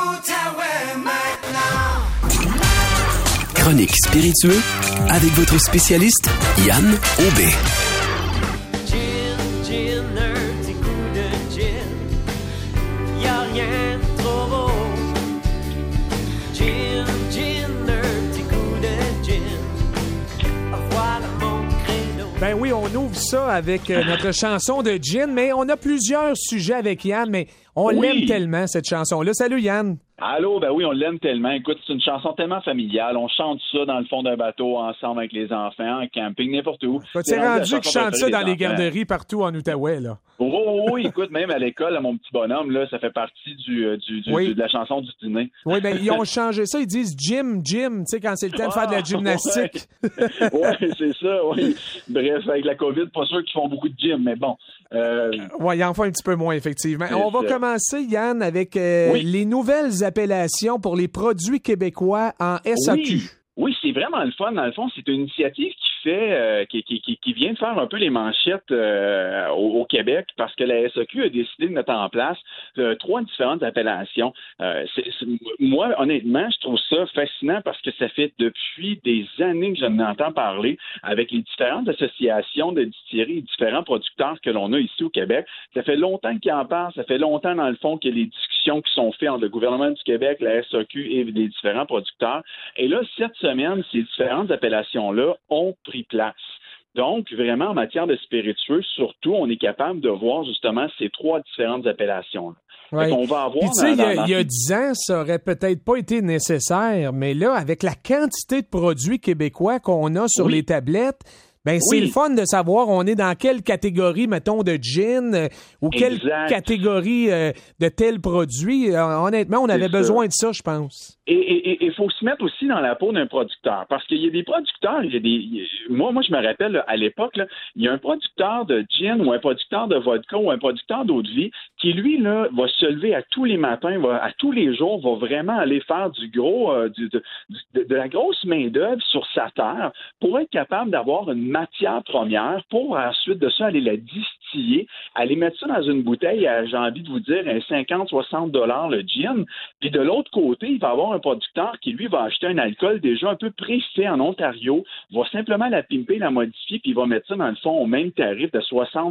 Chronique spiritueux avec votre spécialiste Yann Aubé. Gin, un petit coup de gin, y'a rien de trop beau. Gin, un petit coup de gin, voilà mon credo. Ben oui, on ouvre ça avec notre chanson de gin, mais on a plusieurs sujets avec Yann, mais on l'aime tellement, cette chanson-là. Salut Yann! Allô, ben oui, on l'aime tellement. Écoute, c'est une chanson tellement familiale. On chante ça dans le fond d'un bateau ensemble avec les enfants, en camping, n'importe où. C'est rendu qu'ils chantent ça dans les garderies partout en Outaouais, là. Oui, écoute, même à l'école, à mon petit bonhomme, là, ça fait partie de la chanson du dîner. Oui, ben ils ont changé ça. Ils disent gym, tu sais, quand c'est le temps de faire de la gymnastique. Oui, c'est ça, oui. Bref, avec la COVID, pas sûr qu'ils font beaucoup de gym, mais bon. Oui, il en faut un petit peu moins, effectivement. On va commencer, Yann, avec les nouvelles appellations pour les produits québécois en SAQ. Oui, c'est vraiment le fun. Dans le fond, c'est une initiative qui vient de faire un peu les manchettes au Québec parce que la SAQ a décidé de mettre en place 3 différentes appellations. Moi, honnêtement, je trouve ça fascinant parce que ça fait depuis des années que je n'entends parler avec les différentes associations de distilleries et différents producteurs que l'on a ici au Québec. Ça fait longtemps qu'ils en parlent. Ça fait longtemps, dans le fond, que les discussions qui sont faites entre le gouvernement du Québec, la SAQ et les différents producteurs. Et là, cette semaine, ces différentes appellations-là ont pris place. Donc, vraiment, en matière de spiritueux, surtout, on est capable de voir justement ces 3 différentes appellations-là. Ouais. On va avoir. Puis, tu sais, il y a 10 ans, ça aurait peut-être pas été nécessaire, mais là, avec la quantité de produits québécois qu'on a sur les tablettes, ben c'est le fun de savoir on est dans quelle catégorie, mettons, de gin ou quelle catégorie de tel produit. Honnêtement, on avait besoin de ça, je pense. Et il faut se mettre aussi dans la peau d'un producteur, parce qu'il y a des producteurs, moi je me rappelle là, à l'époque, là, il y a un producteur de gin ou un producteur de vodka ou un producteur d'eau-de-vie qui, lui, là, va se lever à tous les matins, à tous les jours, va vraiment aller faire du gros, de la grosse main-d'œuvre sur sa terre pour être capable d'avoir une matière première pour ensuite de ça aller la distiller, aller mettre ça dans une bouteille à, j'ai envie de vous dire, un 50-60 $ le gin. Puis de l'autre côté, il va y avoir un producteur qui, lui, va acheter un alcool déjà un peu préfait en Ontario, va simplement la pimper, la modifier, puis il va mettre ça, dans le fond, au même tarif de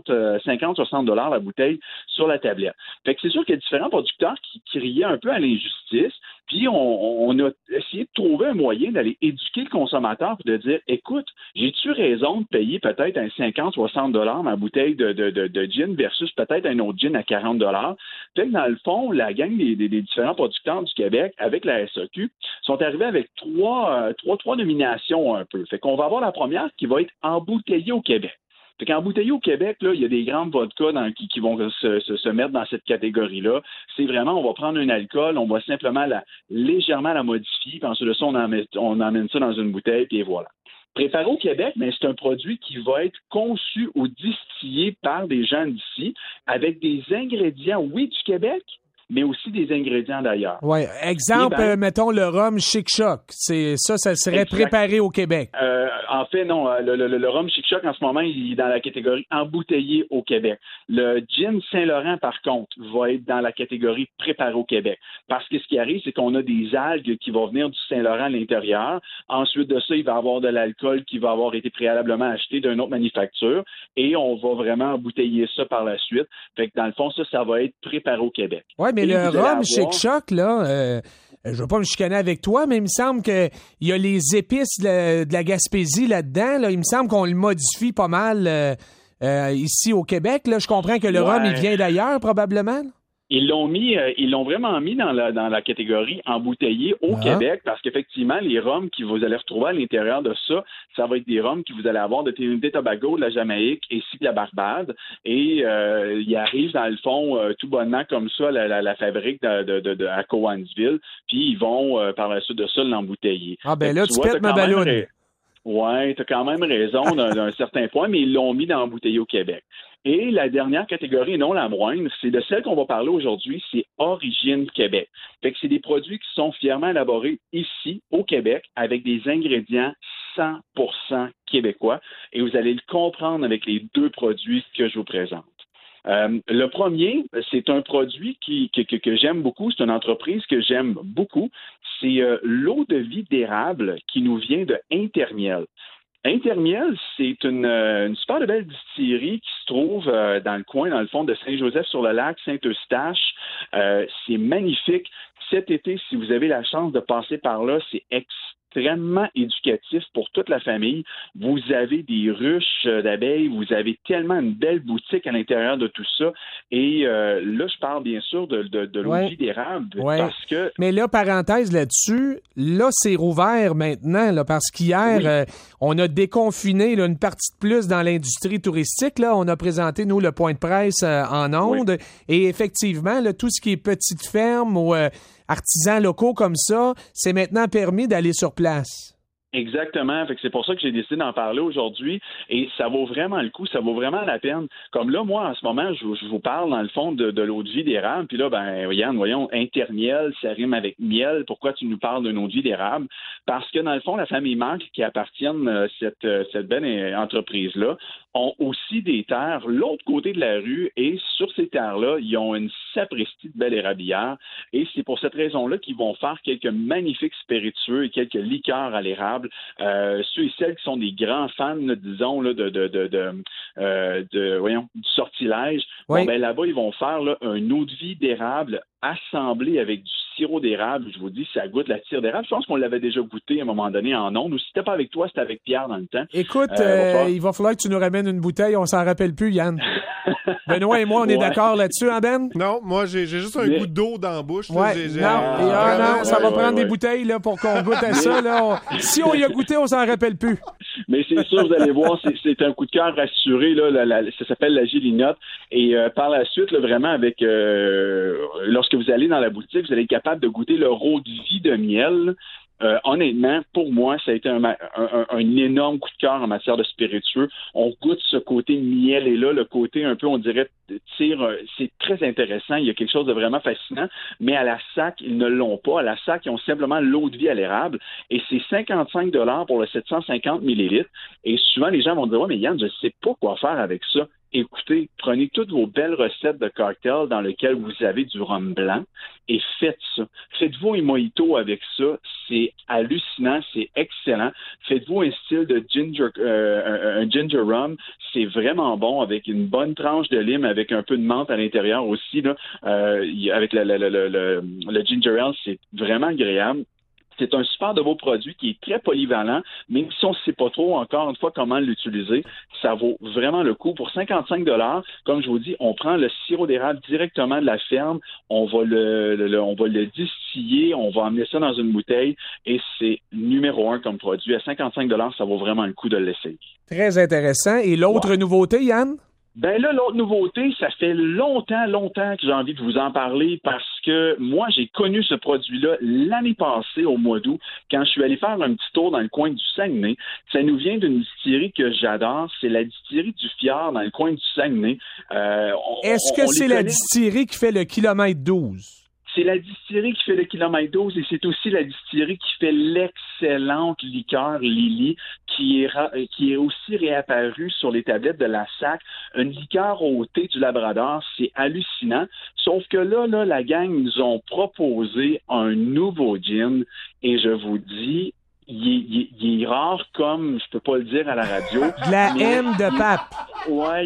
50-60 $ la bouteille sur la tablette. Fait que c'est sûr qu'il y a différents producteurs qui criaient un peu à l'injustice, puis on a essayé de trouver un moyen d'aller éduquer le consommateur et de dire, écoute, j'ai-tu raison de payer peut-être un 50-60 $ ma bouteille de gin versus peut-être un autre gin à 40 $. Fait que dans le fond, la gang des différents producteurs du Québec, avec la SAQ, sont arrivés avec trois nominations un peu. Fait qu'on va avoir la première qui va être embouteillée au Québec. Fait qu'embouteillé au Québec, là, il y a des grandes vodkas qui vont se mettre dans cette catégorie-là. C'est vraiment, on va prendre un alcool, on va simplement légèrement la modifier, puis ensuite de ça, on emmène ça dans une bouteille, puis voilà. Préparé au Québec, mais c'est un produit qui va être conçu ou distillé par des gens d'ici, avec des ingrédients, oui, du Québec, mais aussi des ingrédients d'ailleurs. Oui. Exemple, mettons le rhum Chic Choc. Ça serait préparé au Québec. En fait, non. Le rhum Chic Choc, en ce moment, il est dans la catégorie embouteillé au Québec. Le gin Saint-Laurent, par contre, va être dans la catégorie préparé au Québec. Parce que ce qui arrive, c'est qu'on a des algues qui vont venir du Saint-Laurent à l'intérieur. Ensuite de ça, il va y avoir de l'alcool qui va avoir été préalablement acheté d'une autre manufacture. Et on va vraiment embouteiller ça par la suite. Fait que dans le fond, ça va être préparé au Québec. Oui, mais le rhum Chic Choc, là, je veux pas me chicaner avec toi, mais il me semble qu'il y a les épices de la Gaspésie là-dedans. Là. Il me semble qu'on le modifie pas mal ici au Québec. Là. Je comprends que le rhum, il vient d'ailleurs, probablement. Ils l'ont vraiment mis dans la catégorie embouteillé au Québec parce qu'effectivement, les rhums que vous allez retrouver à l'intérieur de ça va être des rhums que vous allez avoir de Trinité Tobago, de la Jamaïque ainsi que de la Barbade. Et ils arrivent dans le fond tout bonnement comme ça la fabrique à Cowansville, puis ils vont par la suite de ça l'embouteiller. Ah ben là, tu pètes ma balloune. Oui, tu as quand même raison d'un certain point, mais ils l'ont mis dans l'embouteillé au Québec. Et la dernière catégorie, et non la moindre, c'est de celle qu'on va parler aujourd'hui, c'est Origine Québec. Fait que c'est des produits qui sont fièrement élaborés ici, au Québec, avec des ingrédients 100% québécois. Et vous allez le comprendre avec les 2 produits que je vous présente. Le premier, c'est un produit que j'aime beaucoup, c'est une entreprise que j'aime beaucoup, c'est l'eau de vie d'érable qui nous vient de Intermiel. Intermiel, c'est une super belle distillerie qui se trouve dans le coin, dans le fond de Saint-Joseph-sur-le-Lac, Saint-Eustache. C'est magnifique. Cet été, si vous avez la chance de passer par là, c'est extrêmement éducatif pour toute la famille. Vous avez des ruches d'abeilles, vous avez tellement une belle boutique à l'intérieur de tout ça. Et là, je parle bien sûr de l'eau de vie d'érable parce que... Mais là, parenthèse là-dessus, là, c'est rouvert maintenant, là, parce qu'hier, on a déconfiné là, une partie de plus dans l'industrie touristique. Là, on a présenté, nous, le point de presse en ondes. Et effectivement, là, tout ce qui est petite ferme ou artisans locaux comme ça, c'est maintenant permis d'aller sur place. Exactement. Fait que c'est pour ça que j'ai décidé d'en parler aujourd'hui. Et ça vaut vraiment le coup, ça vaut vraiment la peine. Comme là, moi, en ce moment, je vous parle, dans le fond, de l'eau de vie d'érable. Puis là, Yann, voyons, Intermiel, ça rime avec miel. Pourquoi tu nous parles d'une eau de vie d'érable? Parce que, dans le fond, la famille Manque, qui appartiennent cette belle entreprise-là, ont aussi des terres l'autre côté de la rue. Et sur ces terres-là, ils ont une sapristi de belle érablière. Et c'est pour cette raison-là qu'ils vont faire quelques magnifiques spiritueux et quelques liqueurs à l'érable. Ceux et celles qui sont des grands fans, là, disons, là, du sortilège, là-bas, ils vont faire là, un eau de vie d'érable assemblé avec du sirop d'érable. Je vous dis, ça goûte la tire d'érable. Je pense qu'on l'avait déjà goûté à un moment donné en ondes. Ou si c'était pas avec toi, c'était avec Pierre dans le temps. Écoute, il va falloir que tu nous ramènes une bouteille. On s'en rappelle plus, Yann. Benoît et moi, on est d'accord là-dessus, hein, Ben? Non, moi, j'ai juste un goût d'eau dans la bouche. Là, non, ça va prendre des bouteilles là, pour qu'on goûte à ça. Là. Si on y a goûté, on s'en rappelle plus. Mais c'est sûr, vous allez voir, c'est un coup de cœur rassuré. Là, ça s'appelle la Gélinotte. Et par la suite, là, vraiment, avec lorsque vous allez dans la boutique, vous allez être capable de goûter le eau de vie de miel. Honnêtement, pour moi, ça a été un énorme coup de cœur en matière de spiritueux. On goûte ce côté miel et là, le côté un peu, on dirait, c'est très intéressant. Il y a quelque chose de vraiment fascinant. Mais à la SAC, ils ne l'ont pas. À la SAC, ils ont simplement l'eau de vie à l'érable et c'est 55$ pour le 750 millilitres. Et souvent, les gens vont dire, ouais, mais Yann, je ne sais pas quoi faire avec ça. Écoutez, prenez toutes vos belles recettes de cocktails dans lesquelles vous avez du rhum blanc et faites ça. Faites-vous un mojito avec ça. C'est hallucinant, c'est excellent. Faites-vous un style de un ginger rum. C'est vraiment bon avec une bonne tranche de lime, avec un peu de menthe à l'intérieur aussi. Là, avec le ginger ale, c'est vraiment agréable. C'est un super de beau produit qui est très polyvalent, même si on ne sait pas trop, encore une fois, comment l'utiliser, ça vaut vraiment le coup. Pour 55$, comme je vous dis, on prend le sirop d'érable directement de la ferme, on va le distiller, on va emmener ça dans une bouteille et c'est numéro 1 comme produit. À 55$, ça vaut vraiment le coup de l'essayer. Très intéressant. Et l'autre nouveauté, Yann? Ben là, l'autre nouveauté, ça fait longtemps que j'ai envie de vous en parler parce que moi, j'ai connu ce produit-là l'année passée, au mois d'août, quand je suis allé faire un petit tour dans le coin du Saguenay. Ça nous vient d'une distillerie que j'adore, c'est la distillerie du Fjord dans le coin du Saguenay. Est-ce que c'est la distillerie qui fait le kilomètre 12? C'est la distillerie qui fait le kilomètre 12 et c'est aussi la distillerie qui fait l'excellente liqueur Lily qui est aussi réapparue sur les tablettes de la SAC. Une liqueur au thé du Labrador, c'est hallucinant. Sauf que là, la gang nous ont proposé un nouveau gin et je vous dis, il est rare comme, je peux pas le dire à la radio. De la M de pape. Ouais,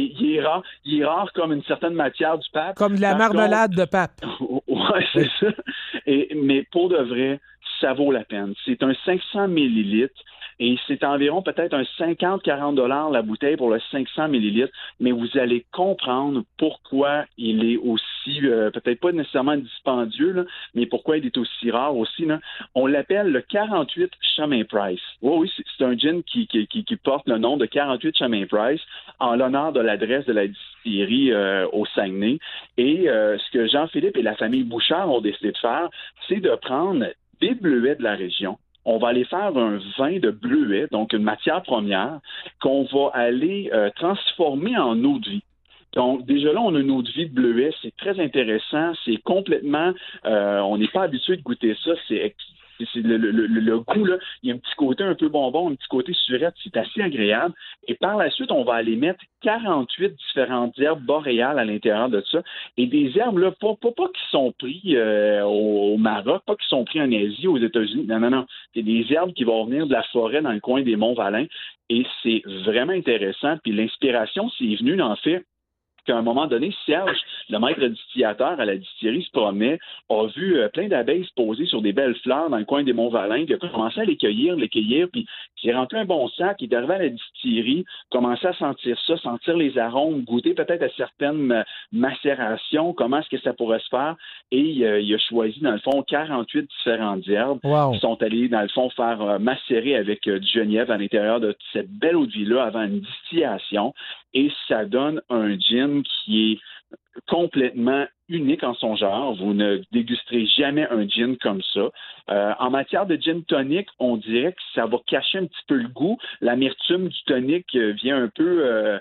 il est rare comme une certaine matière du pape. Comme de la marmelade de pape. Ouais, c'est ça. Mais pour de vrai, ça vaut la peine. C'est un 500 millilitres et c'est environ peut-être un 50-40$ la bouteille pour le 500 millilitres, mais vous allez comprendre pourquoi il est aussi, peut-être pas nécessairement dispendieux, là, mais pourquoi il est aussi rare aussi. Là. On l'appelle le 48 Chemin Price. Oui, c'est un gin qui porte le nom de 48 Chemin Price en l'honneur de l'adresse de la distillerie au Saguenay. Et ce que Jean-Philippe et la famille Bouchard ont décidé de faire, c'est de prendre des bleuets de la région. On va aller faire un vin de bleuet, donc une matière première, qu'on va aller transformer en eau de vie. Donc, déjà là, on a une eau de vie de bleuet. C'est très intéressant. C'est complètement... on n'est pas habitué de goûter ça. C'est c'est le goût, là, il y a un petit côté un peu bonbon, un petit côté surette, c'est assez agréable. Et par la suite, on va aller mettre 48 différentes herbes boréales à l'intérieur de ça. Et des herbes, là, pas qui sont pris au Maroc, pas qui sont pris en Asie, aux États-Unis. Non. C'est des herbes qui vont venir de la forêt dans le coin des Monts-Valin. Et c'est vraiment intéressant. Puis l'inspiration, c'est venu, en fait, qu'à un moment donné, Serge, le maître distillateur à la distillerie, se promenait, a vu plein d'abeilles se poser sur des belles fleurs dans le coin des Monts-Valin, puis il a commencé à les cueillir, puis il a rempli un bon sac, il est arrivé à la distillerie, commençait à sentir ça, sentir les arômes, goûter peut-être à certaines macérations, comment est-ce que ça pourrait se faire, et il a choisi, dans le fond, 48 différentes herbes qui sont allées, dans le fond, faire macérer avec du genièvre à l'intérieur de cette belle eau-de-vie-là avant une distillation, et ça donne un gin qui est complètement unique en son genre. Vous ne dégusterez jamais un gin comme ça. En matière de gin tonic, on dirait que ça va cacher un petit peu le goût. L'amertume du tonic vient un peu,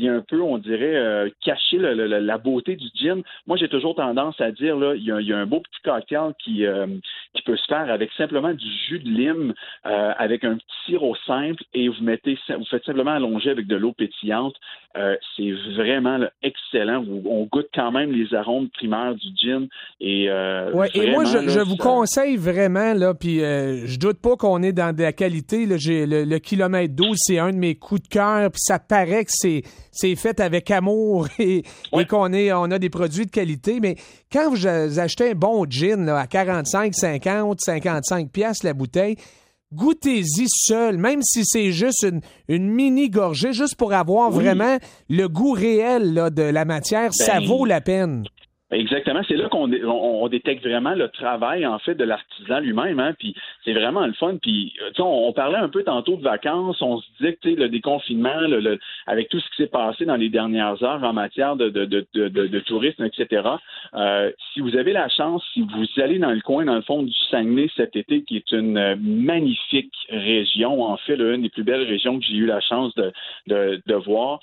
on dirait, cacher la beauté du gin. Moi, j'ai toujours tendance à dire, là, il y a un beau petit cocktail qui peut se faire avec simplement du jus de lime, avec un petit sirop simple, et vous faites simplement allonger avec de l'eau pétillante. C'est vraiment là, excellent. On goûte quand même les arômes primaires du gin. Et moi, je vous conseille vraiment, là, puis je doute pas qu'on est dans de la qualité. Là, j'ai le kilomètre 12, c'est un de mes coups de cœur, puis ça paraît que c'est fait avec amour et qu'on a des produits de qualité. Mais quand vous achetez un bon gin là, à 45, 50, 55 piastres la bouteille, goûtez-y seul, même si c'est juste une mini-gorgée, juste pour avoir vraiment le goût réel là, de la matière, ça vaut la peine. Exactement, c'est là qu'on détecte vraiment le travail, en fait, de l'artisan lui-même, hein, puis c'est vraiment le fun. Puis, on parlait un peu tantôt de vacances, on se disait que, le déconfinement, avec tout ce qui s'est passé dans les dernières heures en matière de tourisme, etc., si vous avez la chance, si vous allez dans le coin, dans le fond du Saguenay cet été, qui est une magnifique région, en fait, une des plus belles régions que j'ai eu la chance de voir,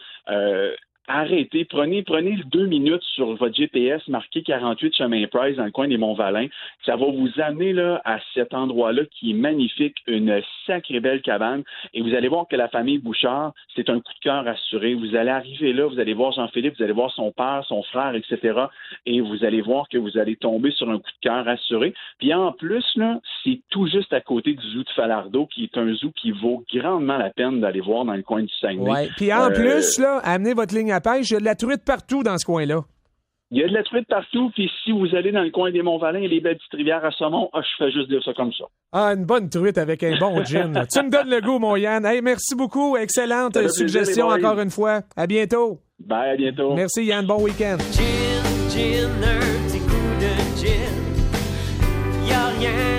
arrêtez, prenez 2 minutes sur votre GPS, marquez 48 chemin Price dans le coin des Monts-Valin. Ça va vous amener là, à cet endroit-là qui est magnifique, une sacrée belle cabane. Et vous allez voir que la famille Bouchard, c'est un coup de cœur assuré. Vous allez arriver là, vous allez voir Jean-Philippe, vous allez voir son père, son frère, etc. Et vous allez voir que vous allez tomber sur un coup de cœur assuré. Puis en plus, là, c'est tout juste à côté du zoo de Falardeau, qui est un zoo qui vaut grandement la peine d'aller voir dans le coin du Saguenay. Ouais. Puis en plus, là, amenez votre ligne à pêche, il y a de la truite partout dans ce coin-là. Il y a de la truite partout, puis si vous allez dans le coin des Monts-Valin, il y a des belles petites rivières à saumon. Je fais juste dire ça comme ça. Une bonne truite avec un bon gin. Tu me donnes le goût, mon Yann. Hey, merci beaucoup. Excellente suggestion encore une fois. À bientôt. Bye, à bientôt. Merci, Yann. Bon week-end. Gin, un petit coup de gin. Y a rien